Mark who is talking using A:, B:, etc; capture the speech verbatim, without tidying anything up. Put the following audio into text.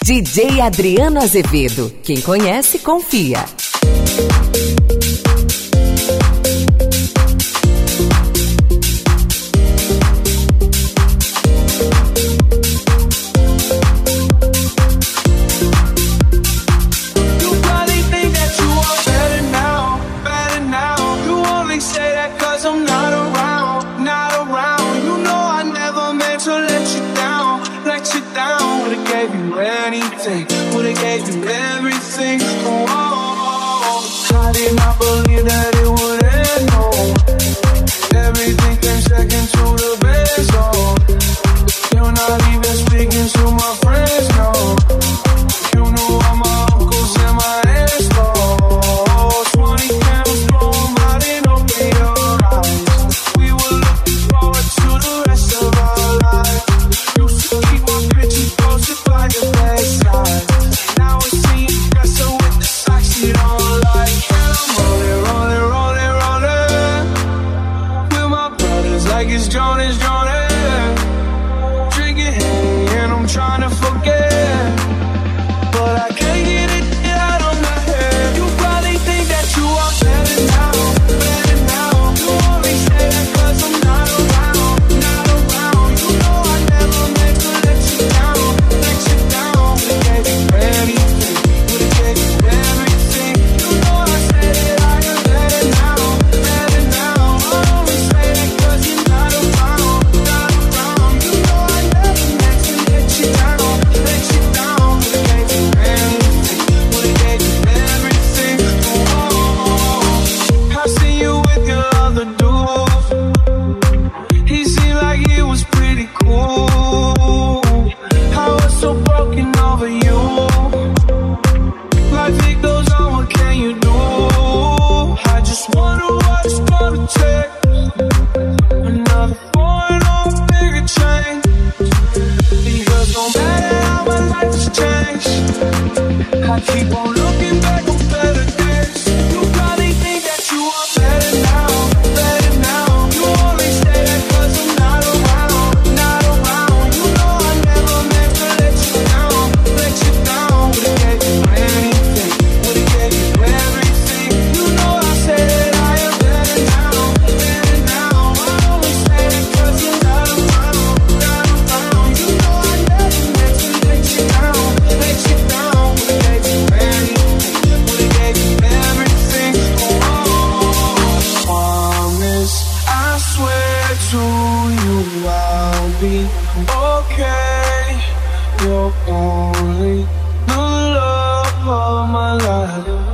A: D J Adriano Azevedo. Quem conhece, confia.
B: Would've gave you everything. Oh, oh, oh. I did not believe that it would end. No, everything came second to the best. Oh, you're not even speaking to my friends. No, you knew all my uncles and my aunts. Oh, twenty candles blown out in open your eyes. We were looking forward to the rest of our lives. Used to keep my pictures posted by your bedside. Now we see you dressing with the socks you don't like. And I'm rolling, rolling, rolling, rolling with my brothers like it's Jonas, Jonas. Drinking Henny and I'm trying to forget, but I can't get it out of my head. You probably think that you are better now, better now. You only say that cause I'm not around, not around. You know I never meant to let you down, let you down. Would've gave you anything, would've gave you everything. You know I said that I am better now, better now. I only say that cause you're not around, not around. You know I never meant to let you down, let you down. Would've gave you anything, would've gave you everything. Oh, I seen you with your other dude. He seemed like he was pretty cool. I was so broken over you. Life it goes on, what can you do? I just wonder what it's gonna take. Another foreign or a bigger change. Because no matter how my life has changed, I keep on looking back on better days. You probably think that you are better now, better now. You only say that cause I'm not around, not around. You know I never meant to let you down, let you down. Would've gave you anything, would've gave you everything. You know I say that I am better now, better now. I only say that cause you're not around, not around. You know I never meant to let you down, let you down. Would've gave you anything, would've gave you everything. Oh, promise, I swear to you I'll be okay. You're only the love of my life.